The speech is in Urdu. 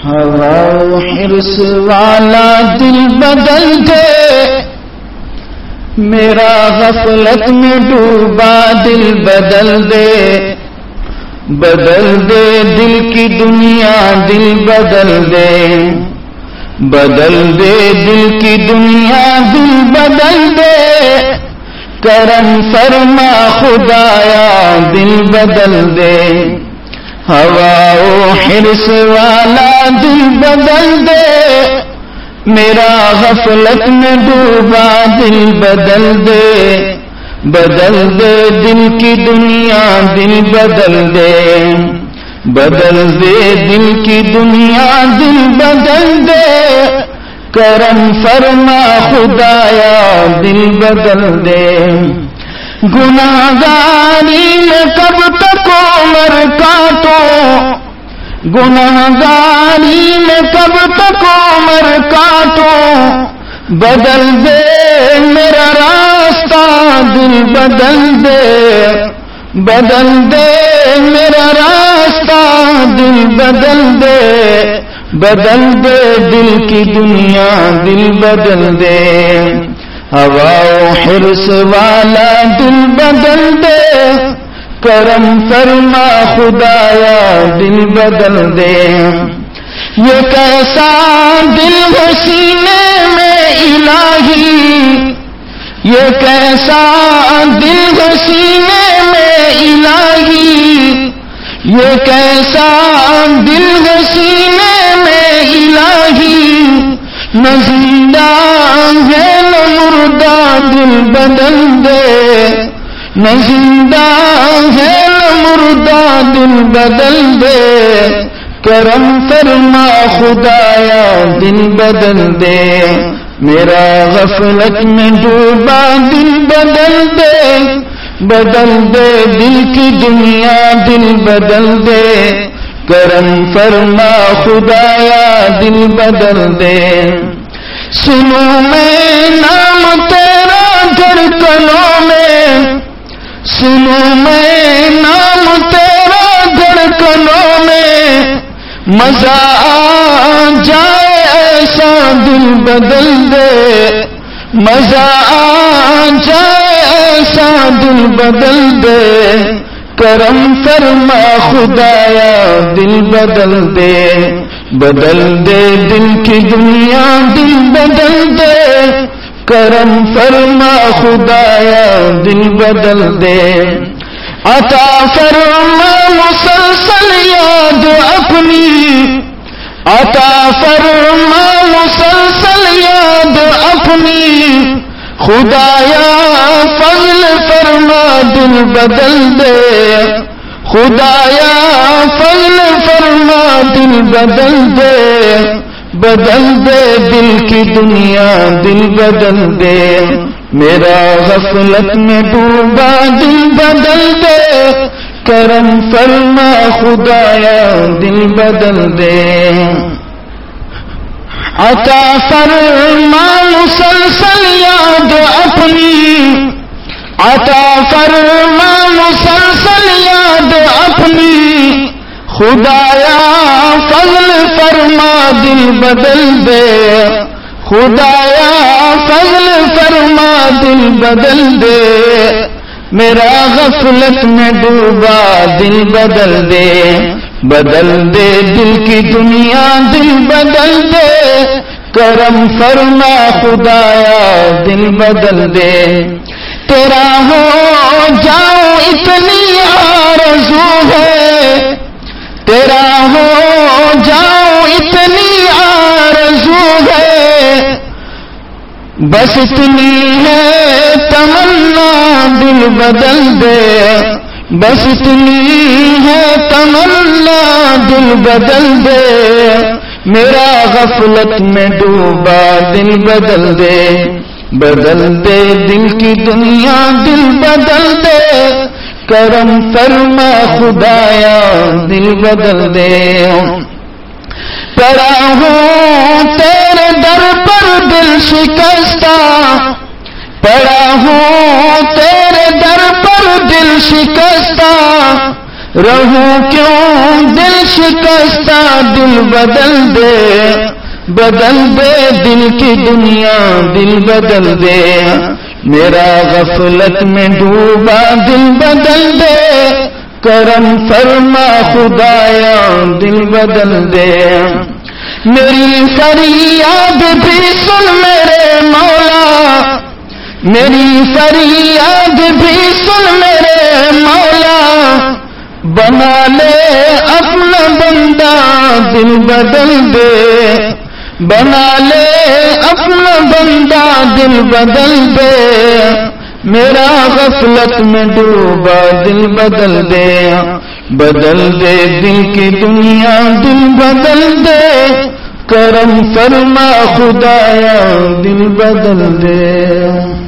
ہوا حرص والا دل بدل دے، میرا غفلت میں ڈوبا دل بدل دے، بدل دے دل کی دنیا دل بدل دے، بدل دے دل کی دنیا دل بدل دے، کرم فرما خدایا دل بدل دے، ہوا و حرص والا دل بدل دے، میرا غفلت میں ڈوبا دل بدل دے، بدل دے دل کی دنیا دل بدل دے، بدل دے دل کی دنیا دل بدل دے، کرم فرما خدایا دل بدل دے، گناہگاری میں کب تک عمر کاٹوں، گناہگاری میں کب تک عمر کاٹوں، بدل دے میرا راستہ دل بدل دے، بدل دے میرا راستہ دل بدل دے، بدل دے دل کی دنیا دل بدل دے، ہوا و حرص والا دل بدل دے، کرم فرما خدایا دل بدل دے، یہ کیسا دل ہے سینے میں الہی، یہ کیسا دل ہے سینے میں الہی، یہ کیسا دل ہے سینے میں الہی، نہ زندہ ہے نہ مردہ دل بدل دے، نہ زندہ ہے نہ مردہ دل بدل دے، کرم فرما خدایا دل بدل دے، میرا غفلت میں ڈوبا دل بدل دے، بدل دے دل کی دنیا دل بدل دے، کرم فرما خدایا دل بدل دے، سنو میں نام تیرا دھڑکنوں میں، سنو میں نام تیرا دھڑکنوں میں، مزہ آ جائے ایسا دل بدل دے، مزہ آ جائے ایسا دل بدل دے، کرم فرما خدایا دل بدل دے، بدل دے دل کی دنیا دل بدل دے، کرم فرما خدایا دل بدل دے، عطا فرما مسلسل یاد اپنی، عطا فرما مسلسل یاد اپنی، خدایا فضل فرما دل بدل دے، خدایا فضل فرما دل بدل دے، بدل دے دل کی دنیا دل بدل دے، میرا غفلت میں ڈوبا دل بدل دے، کرم فرما خدایا دل بدل دے، عطا فرما مسلسل یاد اپنی، عطا فرما مسلسل یاد اپنی، خدایا فضل فرما دل بدل دے، خدایا فضل فرما دل بدل دے، میرا غفلت میں ڈوبا دل بدل دے، بدل دے دل کی دنیا دل بدل دے، کرم فرما خدایا دل بدل دے، تیرا ہو جاؤ اتنی آرزو ہے، تیرا ہو جاؤ اتنی آرزو ہے، بس اتنی ہے تمنا دل بدل دے، بس اتنی ہے تمنا دل بدل دے، میرا غفلت میں ڈوبا دل بدل دے، بدل دے دل کی دنیا دل بدل دے، کرم فرما خدایا دل بدل دے، پڑا ہوں تیرے در پر دل شکستہ، پڑا ہوں تیرے در پر دل شکستہ، رہوں کیوں دل شکستہ دل بدل دے دل کی دنیا دل بدل دے میرا غفلت میں ڈوبا دل بدل دے کرم فرما خدایا دل بدل دے میری فریاد بھی سن میرے مولا میری فریاد بھی سن میرے مولا بنا لے اپنا بندہ دل بدل دے بنا لے اپنا بندہ دل بدل دے میرا غفلت میں ڈوبا دل بدل دے دل کی دنیا دل بدل دے کرم فرما خدایا دل بدل دے